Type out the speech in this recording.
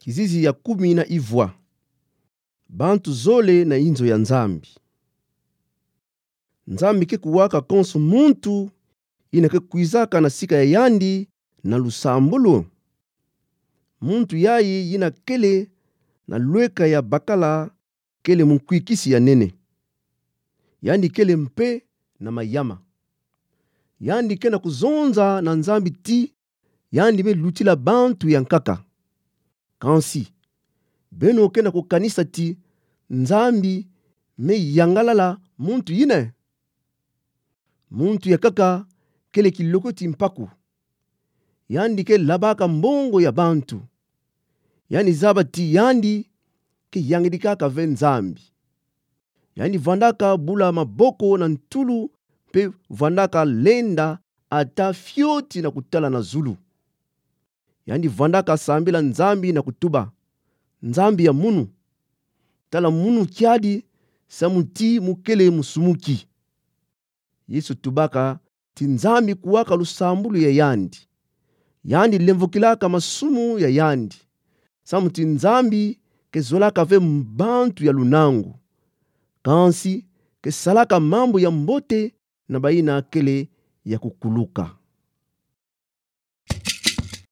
Kizizi ya 10 na ivwa. Bantu zole na inzo ya nzambi. Nzambi ke kuwaka konso muntu ina ke kuizaka na sika ya yandi na lusambulu. Muntu yayi yina kele na lweka ya bakala kele munkwikisi ya nene. Yandi kele mpe na mayama. Yandi kena kuzonza na nzambi ti yandi me lutila bantu ya nkaka. Kansi beno kena kukanisa ti nzambi me yangalala muntu yine. Muntu ya kaka kele kiloko ti mpaku. Yandi ke labaka mbongo ya bantu. Yani zaba ti yandi ke yangidikaka ve nzambi. Yani vandaka bula maboko na ntulu pe vandaka lenda ata fioti na kutala na zulu. Yani vandaka sambila nzambi na kutuba. Nzambi ya munu. Tala munu kiadi samuti mukele musumuki. Yesu tubaka ti nzambi kuwaka lusambulu ya yandi. Yandi lemvukilaka masumu ya yandi. Samuti nzambi ke zolaka ve mbantu ya lunangu. Kansi ke salaka mambo ya mbote na baina kele ya kukuluka.